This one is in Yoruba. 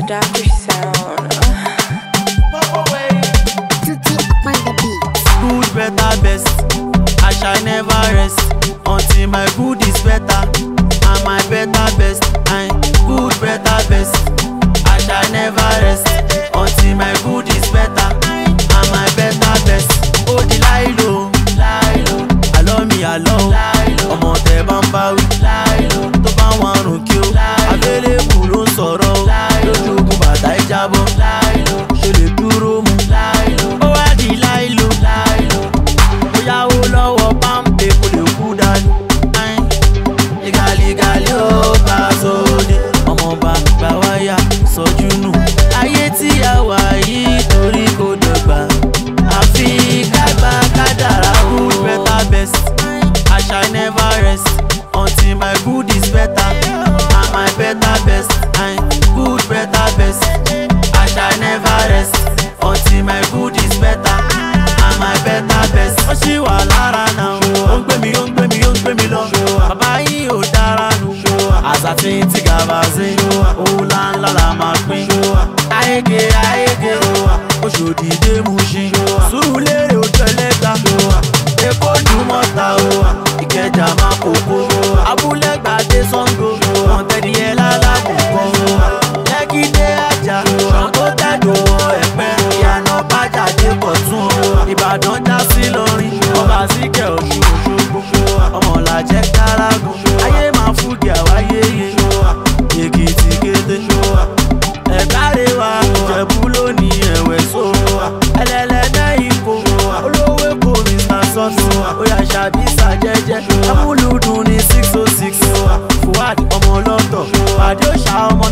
Dr. Sound. Good, better, best. I shall never rest until my good is better and my better best. And good, better, best. I shall never rest until my good is better and my better best. Oh, the Lilo, Lilo, I love me, I love. Ọmọ tẹ bá ń bá wí, tó bá wọn rùn kí o. Abẹ́lẹ́kù ló ń sọ̀rọ̀ o, lójú ogun bàtà ìjábọ̀. Ṣe lè dúró mu, ó wá di Lilo. Ó yáwó lọ́wọ́ Pampe kò lè kú dání. Lígalígalí ó bá sóde, ọmọọba gbà wáyà sọ́jú nù. Ayé tí a wà yìí torí kò dọ̀gba, àfi kágbá kádàrá. Good, better, best. I shall never rest until my good is better and my better best. And good, better, best. I shall never rest until my good is better and my better best. Ó ṣì wà lára náà, ó ń gbé mi, ó ń gbé mi, ó ń gbé mi lọ. Bàbá yìí ò dára nù, àṣà tí ń tí gàbàzé, owó ńláńlá la máa pín. Ayége, ayége, Òṣòdì dé Mùṣín, Sùúrùlérè ó tẹ́lẹ̀gbà, Èkó Dùmọ̀tà, Ìkẹjà máa kókó, Abúlé Gbàdé Ṣàngó, Ọ̀tẹ̀dìyẹ lálàkùkọ, Lẹ́kì dé Àjà, Ṣàngó tẹ̀dọ̀ Ẹ̀pẹ́, Ìyànà Bájà dé Kọ̀tún, Ìbàdàn já sí Ìlọrin, Ọba Síkẹ̀ Ọ̀ṣun Òṣogbo, Ọmọlàjẹ Kárágùn, ayé máa fúdì àwáyéyé, Èkìtì kété, Ẹ̀gbá Rẹwà, Ìjẹ̀bú lónìí ẹ̀wẹ̀ so, Ẹlẹ́lẹ́dẹ́ Ìkó, olówó Èkó Mr. Sọ́ọ̀tì, Oya Ṣàbísà jẹ́jẹ́, Amúlùdùn ní 606, Fúwádìí ọmọ ọlọ́tọ̀, Pàdé òṣà ọmọ